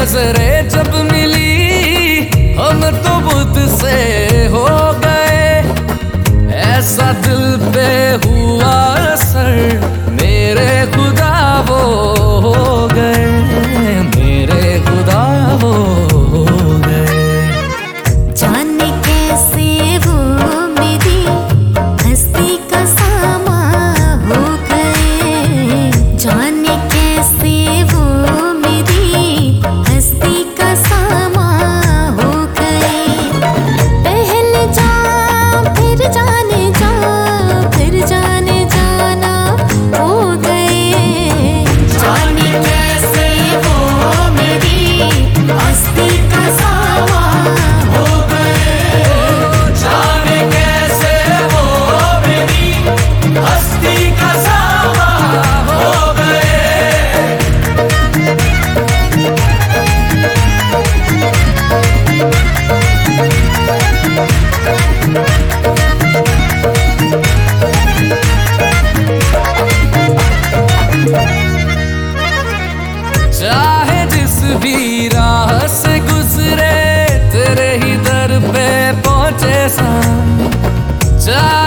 नजरें जब मिली हम तो बुद्ध से हो गए। ऐसा दिल पे हुआ असर मेरे खुदा वो हो गए, मेरे खुदा वो हो गए। जाने कैसे वो मेरी हस्ती का सामा हो गए, जाने कैसे वो मेरी हस्ती का सामा हो गए। पहले जा फिर जाने जा फिर जाने जाना हो गए। जाने कैसे वो मेरी हस्ती का सामा हो गए, जाने कैसे वो मेरी हस्ती का सामा हो गए। चाहे जिस भी राह से गुजरे तेरे ही दर पे पहुंचे सा।